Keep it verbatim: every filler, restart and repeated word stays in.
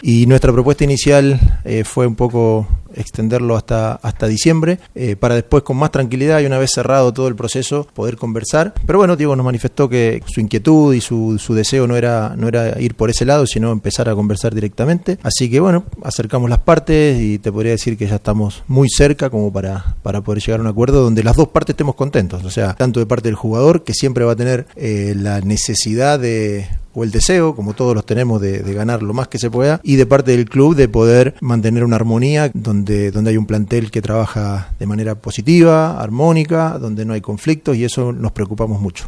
y nuestra propuesta inicial eh, fue un poco extenderlo hasta, hasta diciembre, eh, para después con más tranquilidad y una vez cerrado todo el proceso poder conversar. Pero bueno, Diego nos manifestó que su inquietud y su, su deseo no era, no era ir por ese lado, sino empezar a conversar directamente. Así que bueno, acercamos las partes y te podría decir que ya estamos muy cerca como para, para poder llegar a un acuerdo donde las dos partes estemos contentos. O sea, tanto de parte del jugador, que siempre va a tener eh, la necesidad de... o el deseo, como todos los tenemos, de, de ganar lo más que se pueda, y de parte del club de poder mantener una armonía donde, donde hay un plantel que trabaja de manera positiva, armónica, donde no hay conflictos, y eso nos preocupamos mucho.